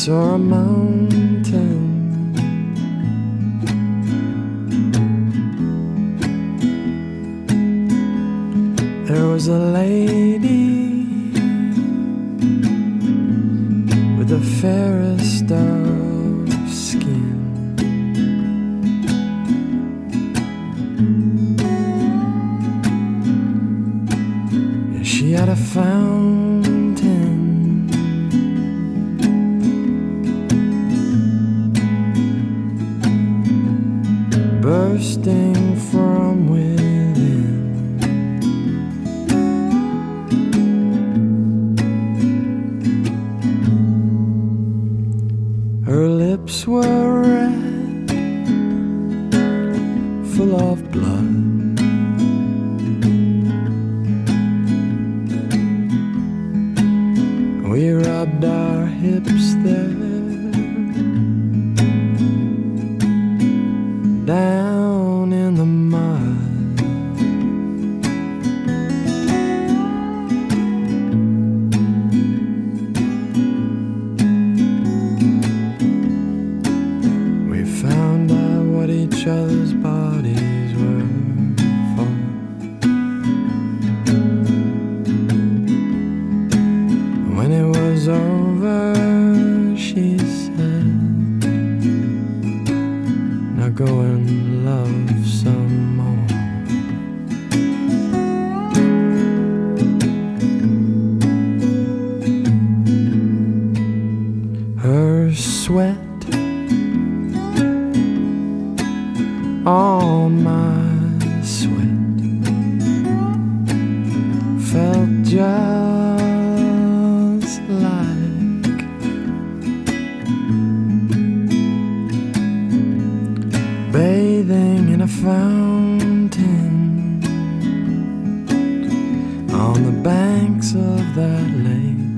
saw a mountain. There was a lady with the fairest of skin. And she had a fountain bursting from within. Her lips were red, full of blood. We rubbed our hips there, down in the mud. We found out what each other's bodies were for. When it was over, she said, now go and love some more. Her sweat all my sweat felt just like bathing in a fountain on the banks of that lake.